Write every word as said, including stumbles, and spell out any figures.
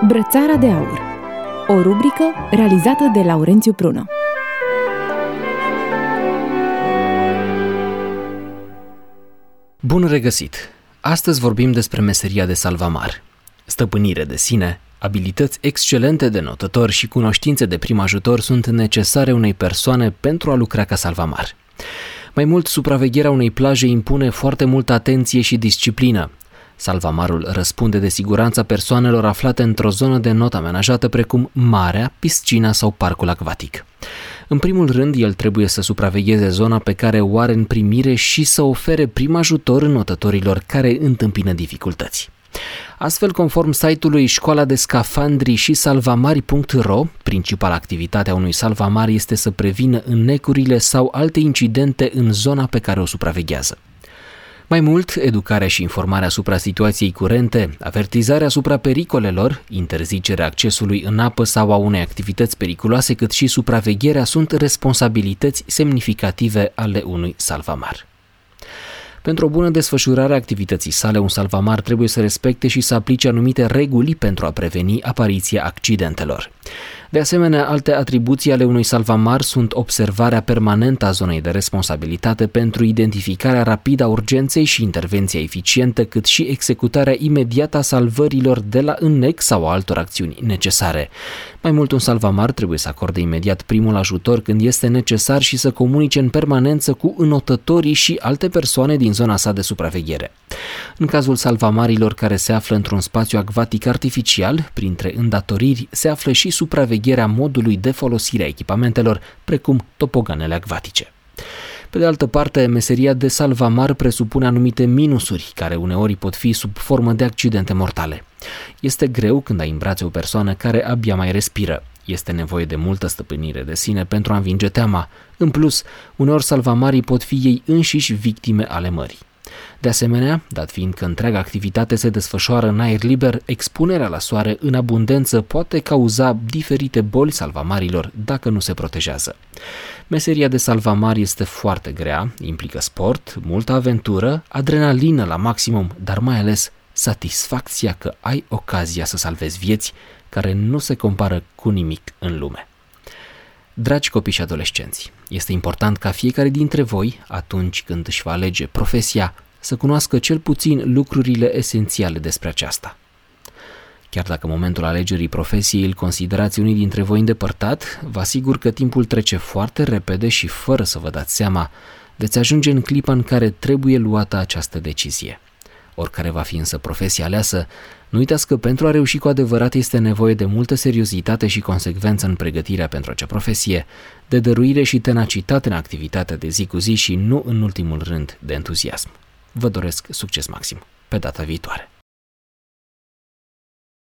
Brățara de aur, o rubrică realizată de Laurențiu Prună. Bun regăsit! Astăzi vorbim despre meseria de salvamar. Stăpânire de sine, abilități excelente de notător și cunoștințe de prim ajutor sunt necesare unei persoane pentru a lucra ca salvamar. Mai mult, supravegherea unei plaje impune foarte multă atenție și disciplină. Salvamarul răspunde de siguranța persoanelor aflate într-o zonă de not amenajată precum marea, piscina sau parcul acvatic. În primul rând, el trebuie să supravegheze zona pe care o are în primire și să ofere prim ajutor notătorilor care întâmpină dificultăți. Astfel, conform site-ului școala de scafandri și salvamari punct ro, principala activitate a unui salvamar este să prevină înnecurile sau alte incidente în zona pe care o supraveghează. Mai mult, educarea și informarea asupra situației curente, avertizarea asupra pericolelor, interzicerea accesului în apă sau a unei activități periculoase, cât și supravegherea sunt responsabilități semnificative ale unui salvamar. Pentru o bună desfășurare a activității sale, un salvamar trebuie să respecte și să aplice anumite reguli pentru a preveni apariția accidentelor. De asemenea, alte atribuții ale unui salvamar sunt observarea permanentă a zonei de responsabilitate pentru identificarea rapidă a urgenței și intervenția eficientă, cât și executarea imediată a salvărilor de la înnec sau altor acțiuni necesare. Mai mult, un salvamar trebuie să acorde imediat primul ajutor când este necesar și să comunice în permanență cu înotătorii și alte persoane din zona sa de supraveghere. În cazul salvamarilor care se află într-un spațiu acvatic artificial, printre îndatoriri se află și supravegherea modului de folosire a echipamentelor, precum topoganele acvatice. Pe de altă parte, meseria de salvamar presupune anumite minusuri, care uneori pot fi sub formă de accidente mortale. Este greu când ai în brațe o persoană care abia mai respiră. Este nevoie de multă stăpânire de sine pentru a învinge teama. În plus, uneori salvamarii pot fi ei înșiși victime ale mării. De asemenea, dat fiind că întreaga activitate se desfășoară în aer liber, expunerea la soare în abundență poate cauza diferite boli salvamarilor dacă nu se protejează. Meseria de salvamar este foarte grea, implică sport, multă aventură, adrenalină la maximum, dar mai ales satisfacția că ai ocazia să salvezi vieți care nu se compară cu nimic în lume. Dragi copii și adolescenți, este important ca fiecare dintre voi, atunci când își va alege profesia, să cunoască cel puțin lucrurile esențiale despre aceasta. Chiar dacă în momentul alegerii profesiei îl considerați unii dintre voi îndepărtat, vă asigur că timpul trece foarte repede și fără să vă dați seama, veți ajunge în clipa în care trebuie luată această decizie. Oricare va fi însă profesia aleasă, nu uitați că pentru a reuși cu adevărat este nevoie de multă seriozitate și consecvență în pregătirea pentru acea profesie, de dăruire și tenacitate în activitatea de zi cu zi și nu în ultimul rând de entuziasm. Vă doresc succes maxim. Pe data viitoare!